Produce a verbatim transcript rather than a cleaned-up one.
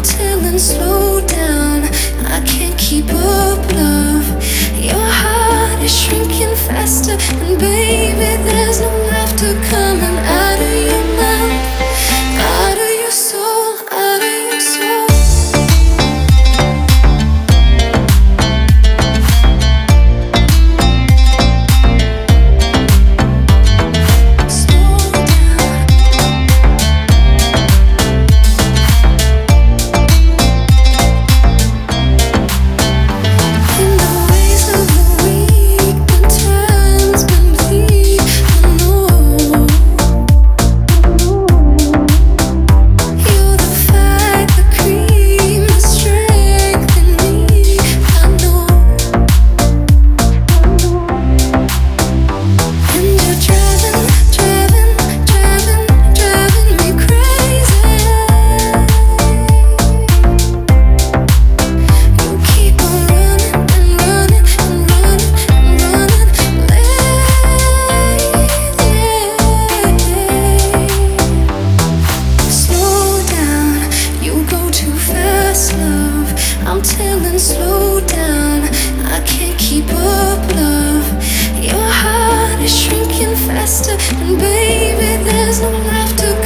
telling, slow down. I can't keep up, love. Your heart is shrinking faster, and baby, there's no laughter coming out of your mouth, out of your soul, out of your soul. I'm telling, slow down. I can't keep up, love. Your heart is shrinking faster, and baby, there's no laughter